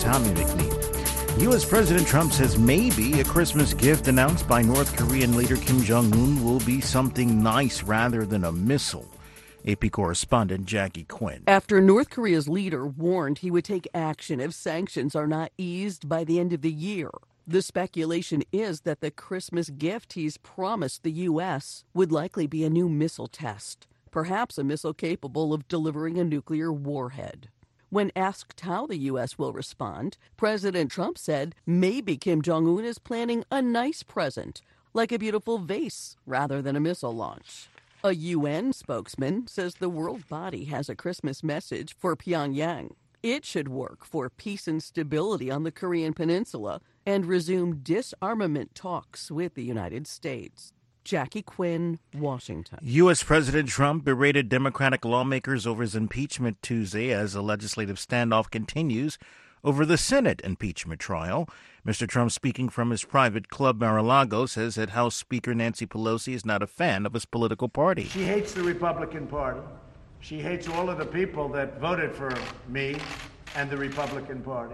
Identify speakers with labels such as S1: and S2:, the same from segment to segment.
S1: Tommy McNeil. U.S. President Trump says maybe a Christmas gift announced by North Korean leader Kim Jong-un will be something nice rather than a missile. AP correspondent Jackie Quinn.
S2: After North Korea's leader warned he would take action if sanctions are not eased by the end of the year, the speculation is that the Christmas gift he's promised the U.S. would likely be a new missile test, perhaps a missile capable of delivering a nuclear warhead. When asked how the U.S. will respond, President Trump said maybe Kim Jong-un is planning a nice present, like a beautiful vase rather than a missile launch. A UN spokesman says the world body has a Christmas message for Pyongyang. It should work for peace and stability on the Korean Peninsula and resume disarmament talks with the United States. Jackie Quinn, Washington.
S1: U.S. President Trump berated Democratic lawmakers over his impeachment Tuesday as a legislative standoff continues over the Senate impeachment trial. Mr. Trump, speaking from his private club Mar-a-Lago, says that House Speaker Nancy Pelosi is not a fan of his political party.
S3: She hates the Republican Party. She hates all of the people that voted for me and the Republican Party.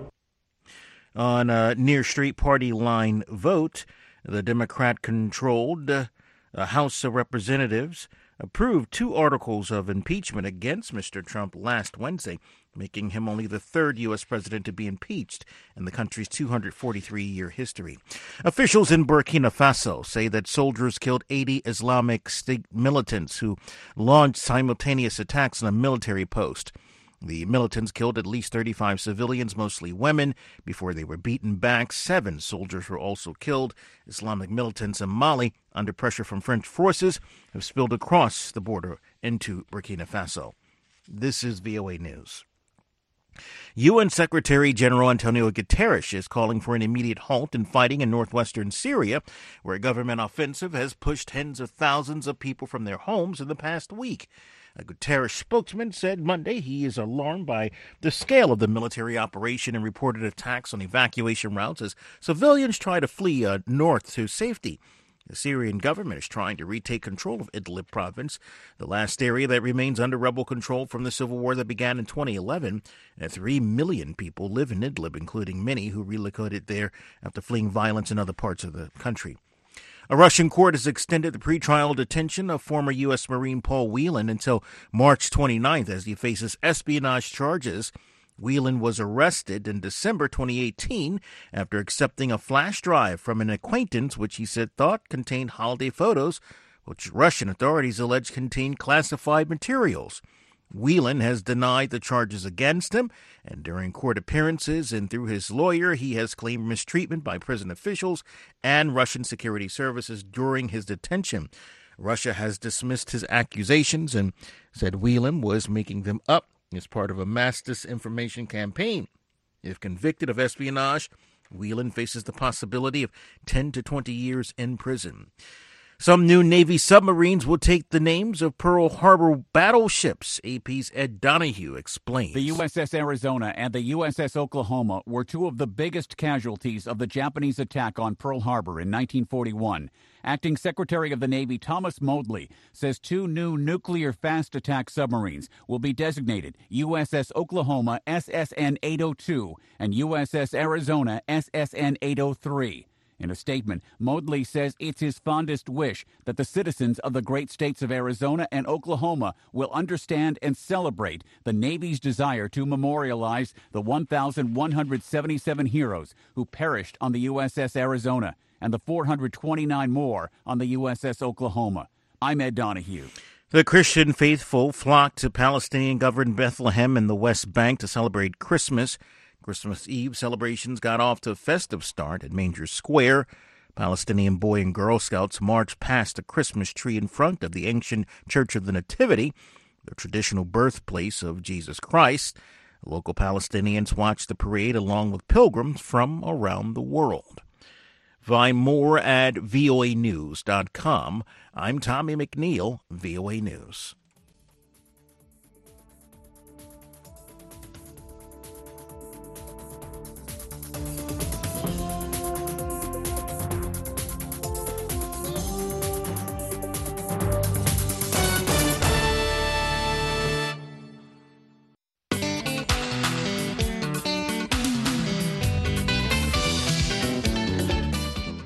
S1: On a near-street party line vote, the Democrat-controlled House of Representatives approved 2 articles of impeachment against Mr. Trump last Wednesday, making him only the 3rd U.S. president to be impeached in the country's 243-year history. Officials in Burkina Faso say that soldiers killed 80 Islamic State militants who launched simultaneous attacks on a military post. The militants killed at least 35 civilians, mostly women, before they were beaten back. 7 soldiers were also killed. Islamic militants in Mali, under pressure from French forces, have spilled across the border into Burkina Faso. This is VOA News. UN Secretary General Antonio Guterres is calling for an immediate halt in fighting in northwestern Syria, where a government offensive has pushed tens of thousands of people from their homes in the past week. A Guterres spokesman said Monday he is alarmed by the scale of the military operation and reported attacks on evacuation routes as civilians try to flee north to safety. The Syrian government is trying to retake control of Idlib province, the last area that remains under rebel control from the civil war that began in 2011. 3 million people live in Idlib, including many who relocated there after fleeing violence in other parts of the country. A Russian court has extended the pretrial detention of former U.S. Marine Paul Whelan until March 29th as he faces espionage charges. Whelan was arrested in December 2018 after accepting a flash drive from an acquaintance which he said thought contained holiday photos, which Russian authorities allege contained classified materials. Whelan has denied the charges against him, and during court appearances and through his lawyer, he has claimed mistreatment by prison officials and Russian security services during his detention. Russia has dismissed his accusations and said Whelan was making them up as part of a mass disinformation campaign. If convicted of espionage, Whelan faces the possibility of 10 to 20 years in prison. Some new Navy submarines will take the names of Pearl Harbor battleships, AP's Ed Donahue explains.
S4: The USS Arizona and the USS Oklahoma were 2 of the biggest casualties of the Japanese attack on Pearl Harbor in 1941. Acting Secretary of the Navy Thomas Modly says 2 new nuclear fast attack submarines will be designated USS Oklahoma SSN 802 and USS Arizona SSN 803. In a statement, Modly says it's his fondest wish that the citizens of the great states of Arizona and Oklahoma will understand and celebrate the Navy's desire to memorialize the 1,177 heroes who perished on the USS Arizona and the 429 more on the USS Oklahoma. I'm Ed Donahue.
S1: The Christian faithful flocked to Palestinian-governed Bethlehem in the West Bank to celebrate Christmas. Christmas Eve celebrations got off to a festive start at Manger Square. Palestinian Boy and Girl Scouts marched past the Christmas tree in front of the ancient Church of the Nativity, the traditional birthplace of Jesus Christ. Local Palestinians watched the parade along with pilgrims from around the world. Find more at voanews.com. I'm Tommy McNeil, VOA News.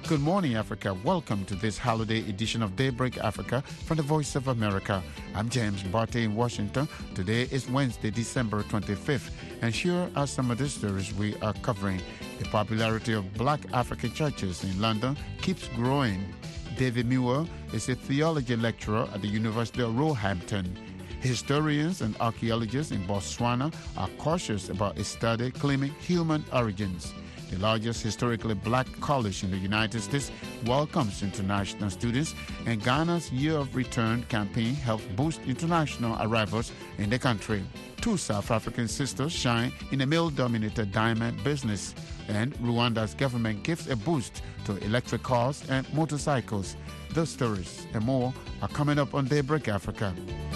S5: Good morning, Africa. Welcome to this holiday edition of Daybreak Africa from the Voice of America. I'm James Barty in Washington. Today is Wednesday, December 25th, and here are some of the stories we are covering. The popularity of black African churches in London keeps growing. David Muir is a theology lecturer at the University of Roehampton. Historians and archaeologists in Botswana are cautious about a study claiming human origins. The largest historically black college in the United States welcomes international students, and Ghana's Year of Return campaign helps boost international arrivals in the country. Two South African sisters shine in a male-dominated diamond business, and Rwanda's government gives a boost to electric cars and motorcycles. Those stories and more are coming up on Daybreak Africa.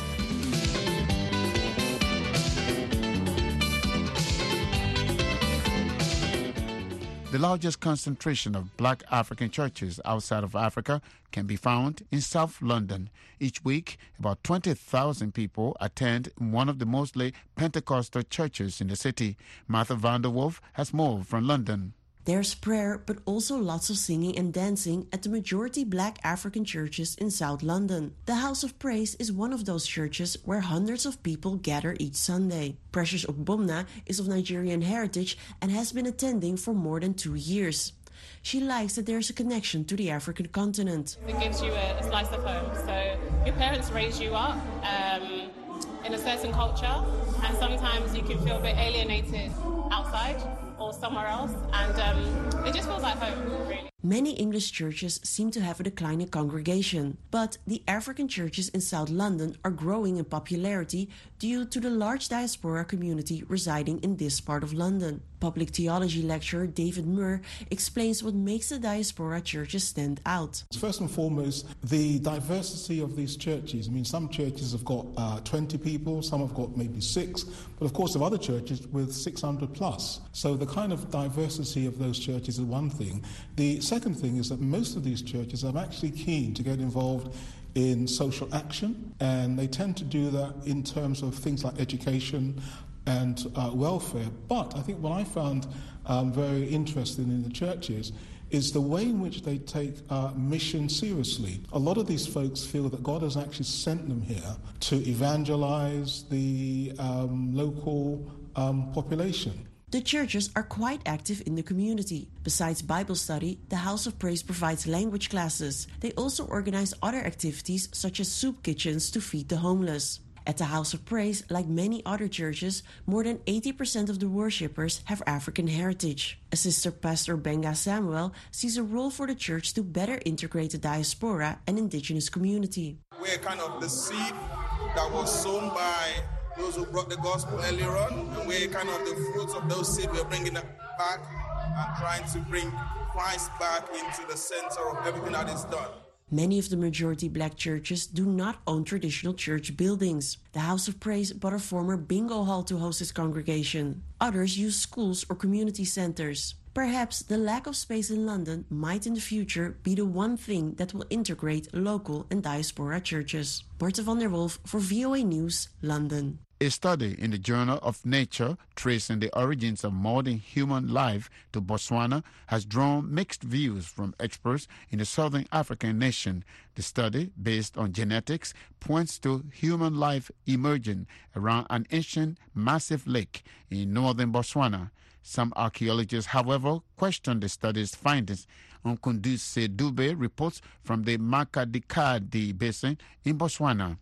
S5: The largest concentration of black African churches outside of Africa can be found in South London. Each week, about 20,000 people attend one of the mostly Pentecostal churches in the city. Martha van der Wolf has more from London.
S6: There's prayer, but also lots of singing and dancing at the majority black African churches in South London. The House of Praise is one of those churches where hundreds of people gather each Sunday. Precious Ogbonna is of Nigerian heritage and has been attending for more than 2 years. She likes that there's a connection to the African continent.
S7: It gives you a slice of home. So your parents raise you up in a certain culture, and sometimes you can feel a bit alienated outside or somewhere else, and it just feels like home, really.
S6: Many English churches seem to have a declining congregation, but the African churches in South London are growing in popularity due to the large diaspora community residing in this part of London. Public theology lecturer David Muir explains what makes the diaspora churches stand out.
S8: First and foremost, the diversity of these churches. I mean, some churches have got 20 people, some have got maybe 6, but of course there are other churches with 600 plus. So the kind of diversity of those churches is one thing. The second thing is that most of these churches are actually keen to get involved in social action, and they tend to do that in terms of things like education and welfare. But I think what I found very interesting in the churches is the way in which they take mission seriously. A lot of these folks feel that God has actually sent them here to evangelize the local population.
S6: The churches are quite active in the community. Besides Bible study, the House of Praise provides language classes. They also organize other activities such as soup kitchens to feed the homeless. At the House of Praise, like many other churches, more than 80% of the worshippers have African heritage. Assistant Pastor Benga Samuel sees a role for the church to better integrate the diaspora and indigenous community.
S9: We're kind of the seed that was sown by those who brought the gospel earlier on, and we're kind of the fruits of those seeds. We're bringing it back and trying to bring Christ back into the center of everything that is done.
S6: Many of the majority black churches do not own traditional church buildings. The House of Praise bought a former bingo hall to host its congregation. Others use schools or community centers. Perhaps the lack of space in London might in the future be the one thing that will integrate local and diaspora churches. Martha van der Wolf for VOA News, London.
S5: A study in the Journal of Nature tracing the origins of modern human life to Botswana has drawn mixed views from experts in the southern African nation. The study, based on genetics, points to human life emerging around an ancient massive lake in northern Botswana. Some archaeologists, however, question the study's findings. Nkunduse Dube reports from the Makgadikgadi Basin in Botswana.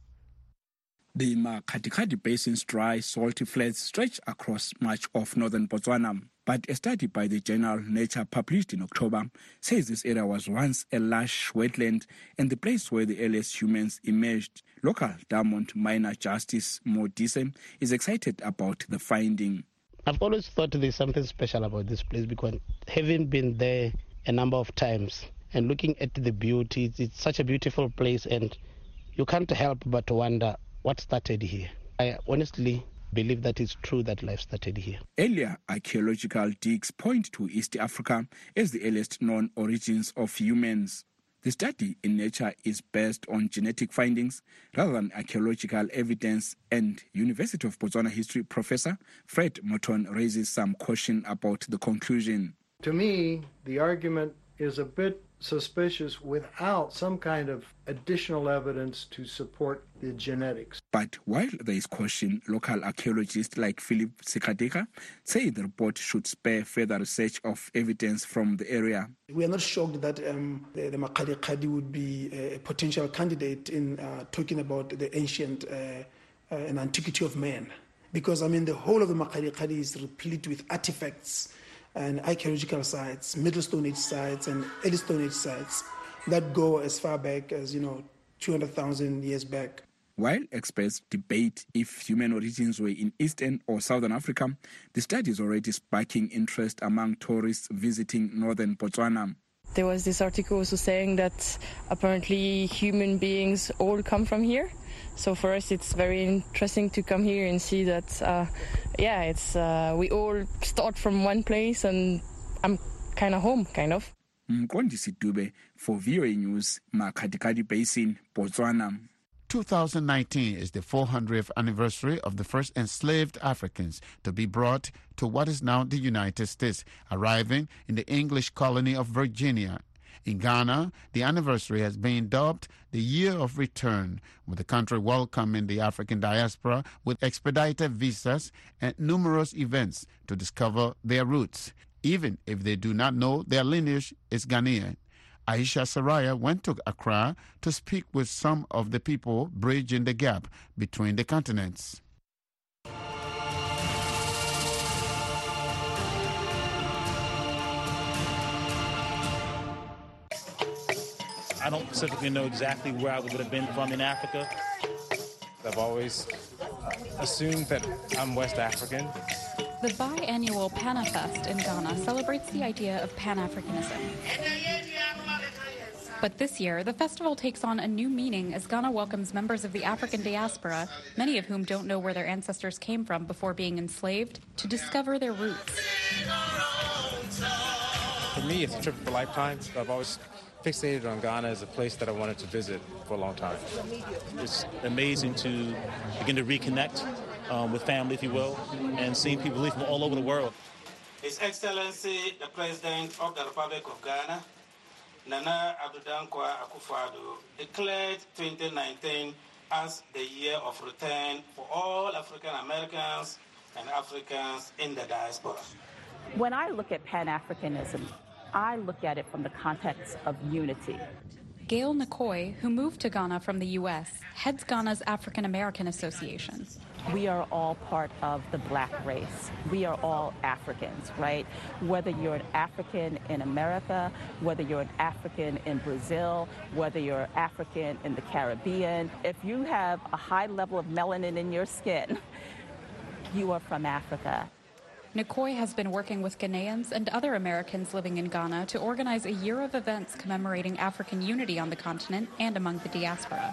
S10: The Makgadikgadi Basin's dry, salty flats stretch across much of northern Botswana. But a study by the journal Nature published in October says this area was once a lush wetland and the place where the earliest humans emerged. Local diamond miner Justice Modise is excited about the finding.
S11: I've always thought there's something special about this place because having been there a number of times and looking at the beauty, it's such a beautiful place and you can't help but wonder what started here. I honestly believe that it's true that life started here.
S10: Earlier archaeological digs point to East Africa as the earliest known origins of humans. The study in Nature is based on genetic findings rather than archaeological evidence, and University of Botswana history professor Fred Morton raises some caution about the conclusion.
S12: To me, the argument
S3: is a bit suspicious without some kind of additional evidence to support the genetics.
S10: But while there is caution, local archaeologists like Philip Sekadeka say the report should spare further research of evidence from the area.
S12: We are not shocked that the Makgadikgadi would be a potential candidate in talking about the ancient and antiquity of man. Because, the whole of the Makgadikgadi is replete with artifacts and archaeological sites, Middle Stone Age sites and Early Stone Age sites that go as far back as, 200,000 years back.
S10: While experts debate if human origins were in Eastern or Southern Africa, the study is already sparking interest among tourists visiting northern Botswana.
S13: There was this article also saying that apparently human beings all come from here. So for us, it's very interesting to come here and see that, we all start from one place and I'm kind of home, kind of.
S10: Mkondisi Dube for VOA News, Makgadikgadi Basin, Botswana.
S5: 2019 is the 400th anniversary of the first enslaved Africans to be brought to what is now the United States, arriving in the English colony of Virginia. In Ghana, the anniversary has been dubbed the Year of Return, with the country welcoming the African diaspora with expedited visas and numerous events to discover their roots, even if they do not know their lineage is Ghanaian. Aisha Saraya went to Accra to speak with some of the people bridging the gap between the continents.
S14: I don't specifically know exactly where I would have been from in Africa.
S15: I've always assumed that I'm West African.
S16: The biannual PanaFest in Ghana celebrates the idea of Pan-Africanism. But this year, the festival takes on a new meaning as Ghana welcomes members of the African diaspora, many of whom don't know where their ancestors came from before being enslaved, to discover their roots.
S15: For me, it's a trip of a lifetime. I've always fixated on Ghana as a place that I wanted to visit for a long time.
S14: It's amazing to begin to reconnect with family, if you will, and seeing people from all over the world.
S17: His Excellency, the President of the Republic of Ghana, Nana Addo Dankwa Akufo-Addo, declared 2019 as the year of return for all African Americans and Africans in the diaspora.
S18: When I look at Pan-Africanism, I look at it from the context of unity.
S16: Gail Nakoi, who moved to Ghana from the U.S., heads Ghana's African American Association.
S18: We are all part of the black race. We are all Africans, right? Whether you're an African in America, whether you're an African in Brazil, whether you're African in the Caribbean, if you have a high level of melanin in your skin, you are from Africa.
S16: Nakoi has been working with Ghanaians and other Americans living in Ghana to organize a year of events commemorating African unity on the continent and among the diaspora.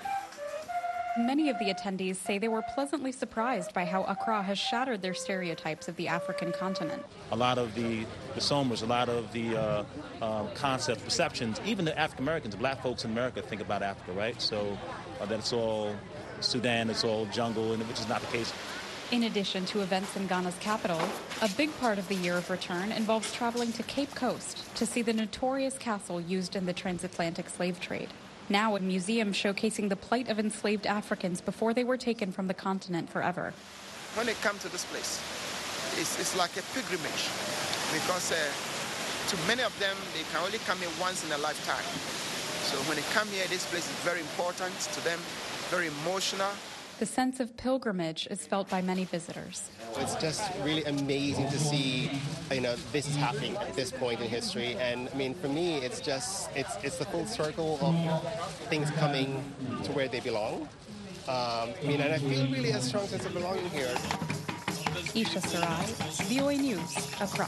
S16: Many of the attendees say they were pleasantly surprised by how Accra has shattered their stereotypes of the African continent.
S14: A lot of the Somers, a lot of the concepts, perceptions, even the African Americans, black folks in America think about Africa, right? So that it's all Sudan, it's all jungle, which is not the case.
S16: In addition to events in Ghana's capital, a big part of the Year of Return involves traveling to Cape Coast to see the notorious castle used in the transatlantic slave trade. Now a museum showcasing the plight of enslaved Africans before they were taken from the continent forever.
S19: When they come to this place, it's like a pilgrimage because to many of them, they can only come here once in a lifetime. So when they come here, this place is very important to them, very emotional.
S16: The sense of pilgrimage is felt by many visitors.
S20: It's just really amazing to see, this is happening at this point in history. And for me, it's the full circle of things coming to where they belong. And I feel really a strong sense of belonging here.
S16: Isha Sarai, VOA News, Accra.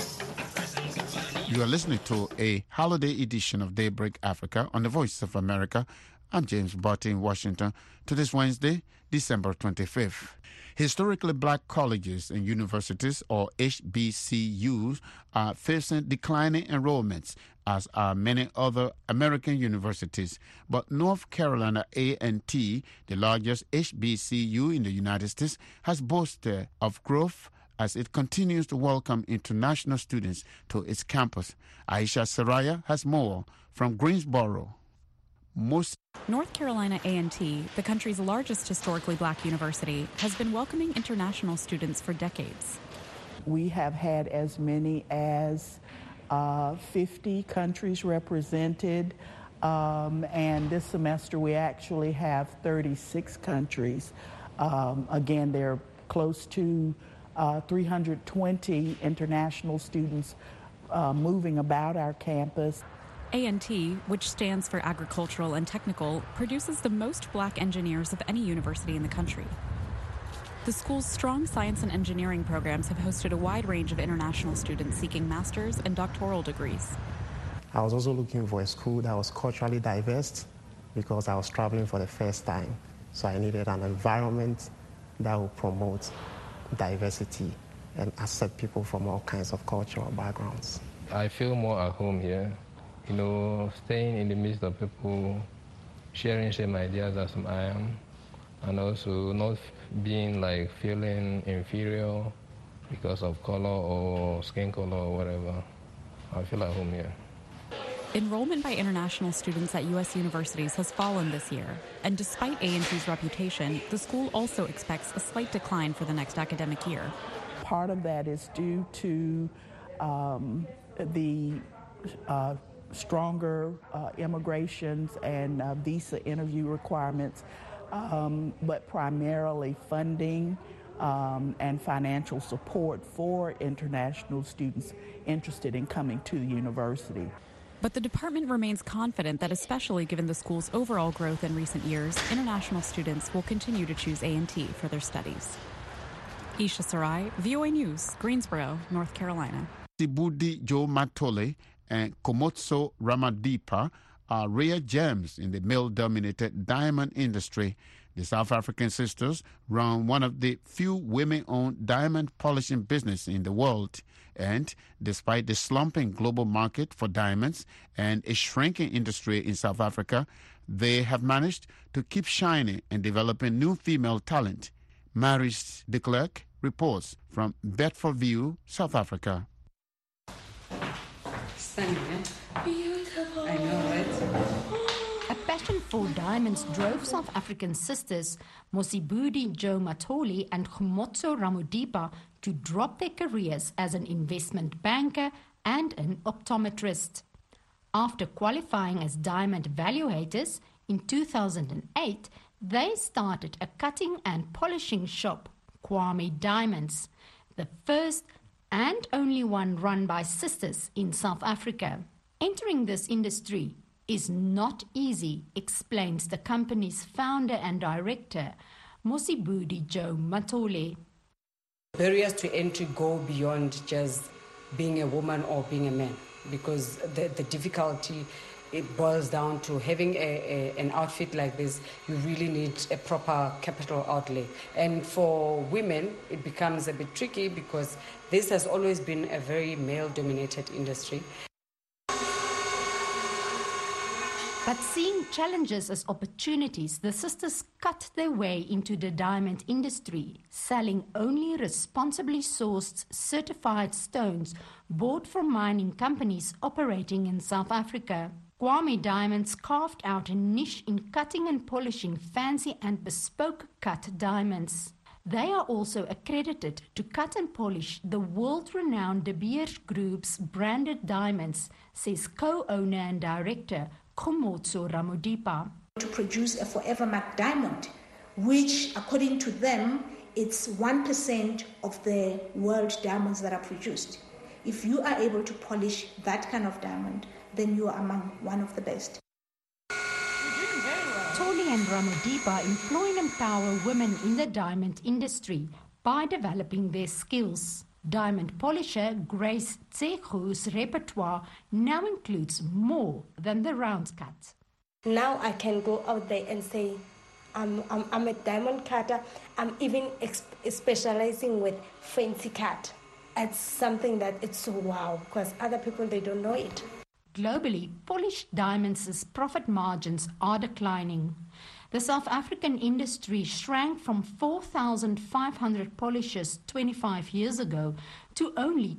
S5: You are listening to a holiday edition of Daybreak Africa on the Voice of America. I'm James Barty in Washington. Today's Wednesday, December 25th. Historically black colleges and universities, or HBCUs, are facing declining enrollments, as are many other American universities. But North Carolina A&T, the largest HBCU in the United States, has boasted of growth as it continues to welcome international students to its campus. Aisha Saraya has more from Greensboro.
S16: North Carolina A&T, the country's largest historically black university, has been welcoming international students for decades.
S21: We have had as many as 50 countries represented, and this semester we actually have 36 countries. Again, there are close to 320 international students moving about our campus.
S16: A&T, which stands for Agricultural and Technical, produces the most black engineers of any university in the country. The school's strong science and engineering programs have hosted a wide range of international students seeking master's and doctoral degrees.
S22: I was also looking for a school that was culturally diverse because I was traveling for the first time. So I needed an environment that would promote diversity and accept people from all kinds of cultural backgrounds.
S23: I feel more at home here. You know, staying in the midst of people, sharing same ideas as I am, and also not being like feeling inferior because of color or skin color or whatever. I feel at home here.
S16: Enrollment by international students at U.S. universities has fallen this year, and despite A&T's reputation, the school also expects a slight decline for the next academic year.
S21: Part of that is due to the stronger immigrations and visa interview requirements, but primarily funding and financial support for international students interested in coming to the university.
S16: But the department remains confident that, especially given the school's overall growth in recent years, international students will continue to choose A&T for their studies. Isha Sarai, VOA News, Greensboro, North Carolina.
S5: Mosibudi Joe Matole and Komotso Ramadipa are rare gems in the male-dominated diamond industry. The South African sisters run one of the few women-owned diamond polishing business in the world. And despite the slumping global market for diamonds and a shrinking industry in South Africa, they have managed to keep shining and developing new female talent. Maris de Klerk reports from Bedfordview, South Africa.
S24: Stunning, eh? Beautiful. I know, right?
S25: A passion for diamonds drove South African sisters Mosibudi Joe Matole and Komotso Ramodipa to drop their careers as an investment banker and an optometrist. After qualifying as diamond valuators in 2008, they started a cutting and polishing shop, Kwame Diamonds, the first and only one run by sisters in South Africa. Entering this industry is not easy, explains the company's founder and director, Mosibudi Joe Matole.
S24: Barriers to entry go beyond just being a woman or being a man, because the difficulty, it boils down to having an outfit like this. You really need a proper capital outlay. And for women, it becomes a bit tricky because this has always been a very male-dominated industry.
S25: But seeing challenges as opportunities, the sisters cut their way into the diamond industry, selling only responsibly sourced certified stones bought from mining companies operating in South Africa. Kwame Diamonds carved out a niche in cutting and polishing fancy and bespoke cut diamonds. They are also accredited to cut and polish the world-renowned De Beers Group's branded diamonds, says co-owner and director Komotso Ramodipa.
S26: To produce a Forever Mark diamond, which according to them, it's 1% of the world diamonds that are produced. If you are able to polish that kind of diamond, then you are among one of the best.
S25: Toli and Ramodipa employ and empower women in the diamond industry by developing their skills. Diamond polisher Grace Tsego's repertoire now includes more than the round cut.
S27: Now I can go out there and say, I'm a diamond cutter. I'm even specializing with fancy cut. It's something that it's so wow, because other people, they don't know it.
S25: Globally, polished diamonds' profit margins are declining. The South African industry shrank from 4,500 polishers 25 years ago to only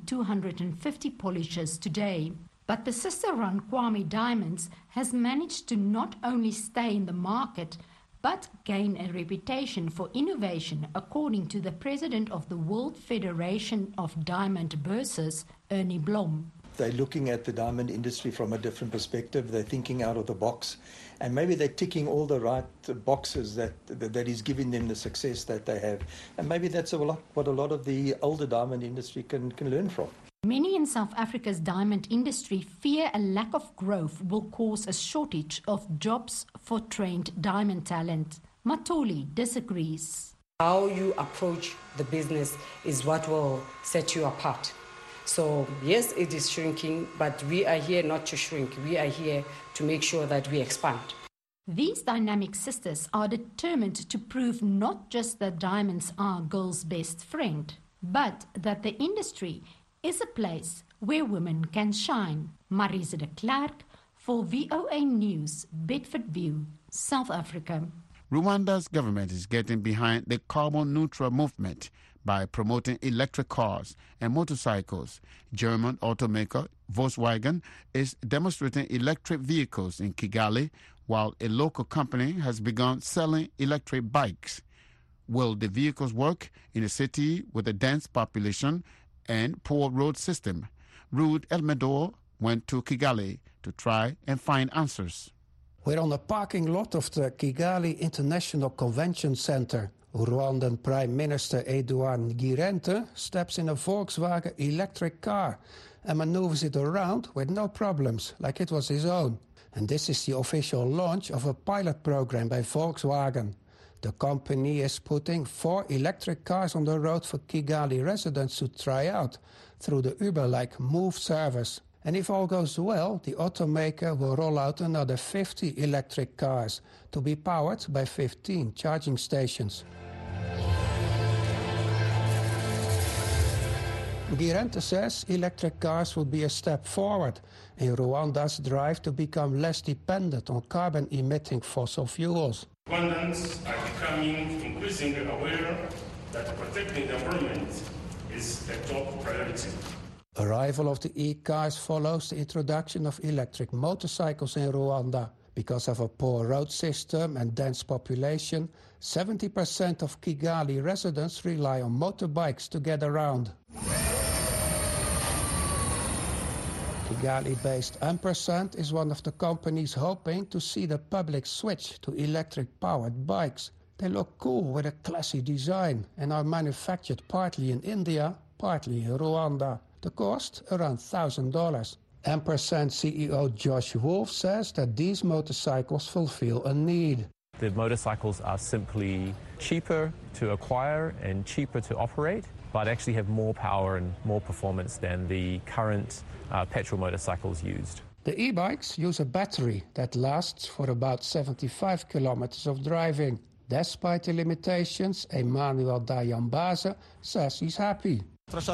S25: 250 polishers today. But the sister-run Kwame Diamonds has managed to not only stay in the market, but gain a reputation for innovation, according to the president of the World Federation of Diamond Bursars, Ernie Blom.
S1: They're looking at the diamond industry from a different perspective. They're thinking out of the box, and maybe they're ticking all the right boxes that is giving them the success that they have. And maybe that's what a lot of the older diamond industry can learn from.
S25: Many in South Africa's diamond industry fear a lack of growth will cause a shortage of jobs for trained diamond talent. Matoli disagrees.
S24: How you approach the business is what will set you apart. So yes, it is shrinking, but we are here not to shrink. We are here to make sure that we expand.
S25: These dynamic sisters are determined to prove not just that diamonds are girls' best friend, but that the industry is a place where women can shine. Marisa de Klerk for VOA News, Bedfordview, South Africa.
S5: Rwanda's government is getting behind the carbon neutral movement by promoting electric cars and motorcycles. German automaker Volkswagen is demonstrating electric vehicles in Kigali, while a local company has begun selling electric bikes. Will the vehicles work in a city with a dense population and poor road system? Ruud Elmedor went to Kigali to try and find answers.
S2: We're on the parking lot of the Kigali International Convention Center. Rwandan Prime Minister Edouard Ngirente steps in a Volkswagen electric car and maneuvers it around with no problems, like it was his own. And this is the official launch of a pilot program by Volkswagen. The company is putting 4 electric cars on the road for Kigali residents to try out through the Uber-like Move service. And if all goes well, the automaker will roll out another 50 electric cars to be powered by 15 charging stations. Ngirente says electric cars will be a step forward in Rwanda's drive to become less dependent on carbon-emitting fossil fuels.
S4: Rwandans are becoming increasingly aware that protecting the environment is a top priority.
S2: Arrival of the e-cars follows the introduction of electric motorcycles in Rwanda. Because of a poor road system and dense population, 70% of Kigali residents rely on motorbikes to get around. Kigali-based Ampersand is one of the companies hoping to see the public switch to electric-powered bikes. They look cool with a classy design and are manufactured partly in India, partly in Rwanda. The cost around $1,000. Ampersand CEO Josh Wolf says that these motorcycles fulfill a need.
S6: The motorcycles are simply cheaper to acquire and cheaper to operate, but actually have more power and more performance than the current petrol motorcycles used.
S2: The e-bikes use a battery that lasts for about 75 kilometers of driving. Despite the limitations, Emmanuel Dayambaza says he's happy.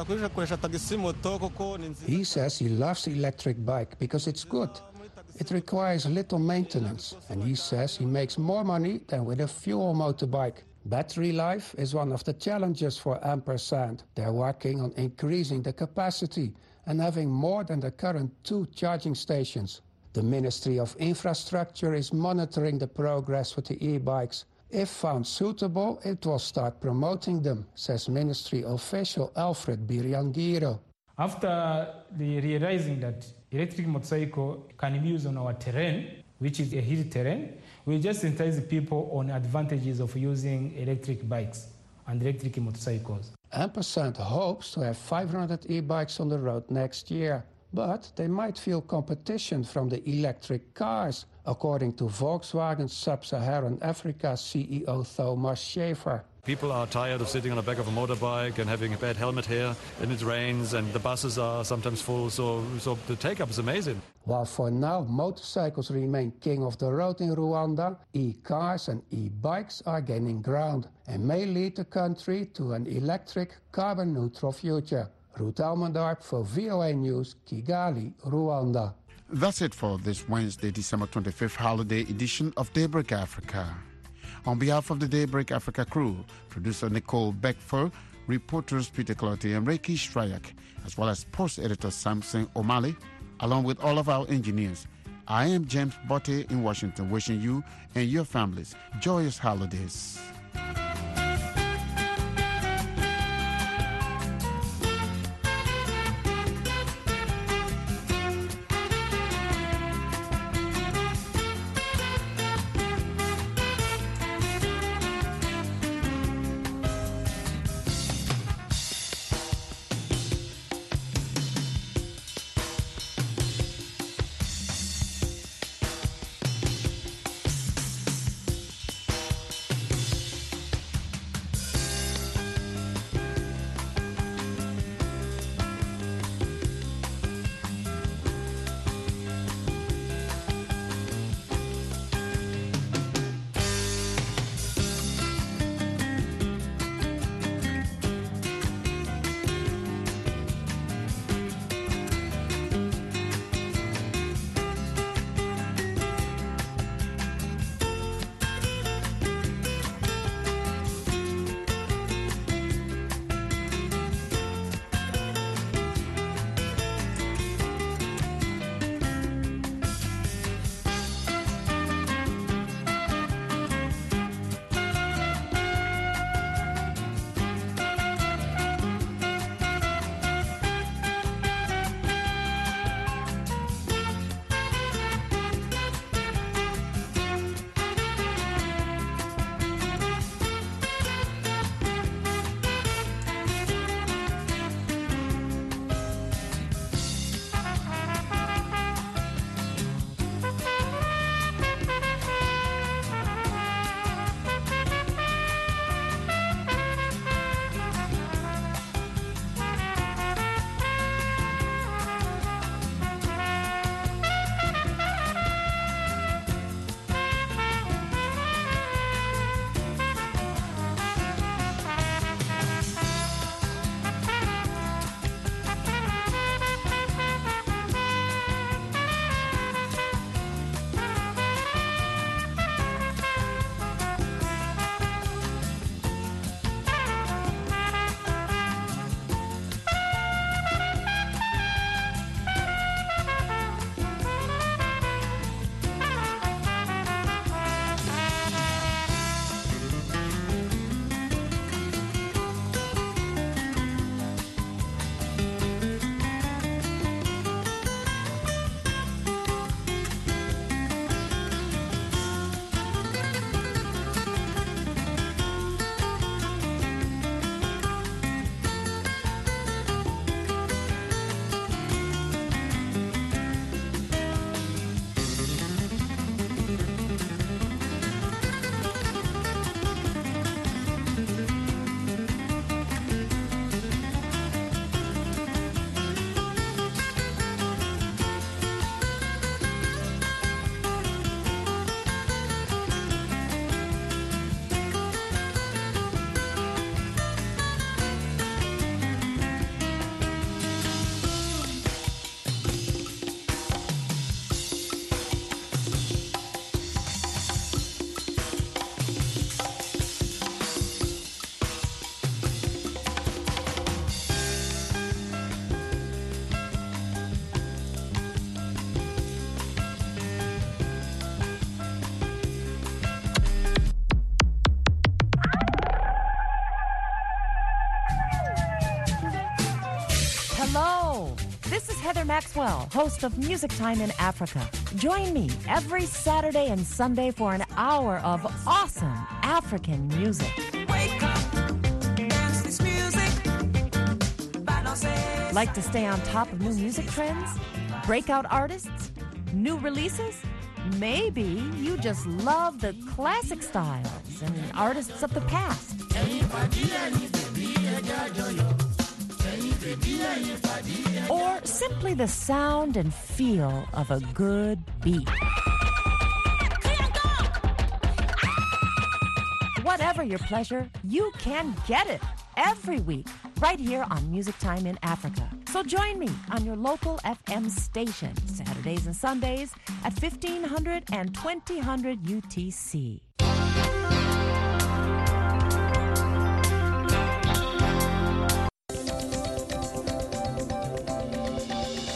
S2: He says he loves the electric bike because it's good. It requires little maintenance, and he says he makes more money than with a fuel motorbike. Battery life is one of the challenges for Ampersand. They're working on increasing the capacity and having more than the current 2 charging stations. The Ministry of Infrastructure is monitoring the progress with the e-bikes. If found suitable, it will start promoting them, says Ministry official Alfred Biriangiro.
S7: After realizing that electric motorcycle can be used on our terrain, which is a hill terrain, we just sensitize people on advantages of using electric bikes and electric motorcycles.
S2: Ampersand hopes to have 500 e-bikes on the road next year, but they might feel competition from the electric cars, according to Volkswagen Sub-Saharan Africa CEO Thomas Schaefer.
S8: People are tired of sitting on the back of a motorbike and having a bad helmet here, and it rains, and the buses are sometimes full, so the take-up is amazing.
S2: While for now motorcycles remain king of the road in Rwanda, e-cars and e-bikes are gaining ground and may lead the country to an electric, carbon-neutral future. Ruud Elmendorp for VOA News, Kigali, Rwanda.
S5: That's it for this Wednesday, December 25th holiday edition of Daybreak Africa. On behalf of the Daybreak Africa crew, producer Nicole Beckford, reporters Peter Clottey and Reiki Shrayak, as well as post editor Samson O'Malley, along with all of our engineers, I am James Botte in Washington, wishing you and your families joyous holidays.
S3: Hello, this is Heather Maxwell, host of Music Time in Africa. Join me every Saturday and Sunday for an hour of awesome African music.
S9: Wake up, dance this music.
S3: Like to stay on top of new music trends? Breakout artists? New releases? Maybe you just love the classic styles and artists of the past. Or simply the sound and feel of a good beat. Whatever your pleasure, you can get it every week right here on Music Time in Africa. So join me on your local FM station, Saturdays and Sundays at 1500 and 2000 UTC.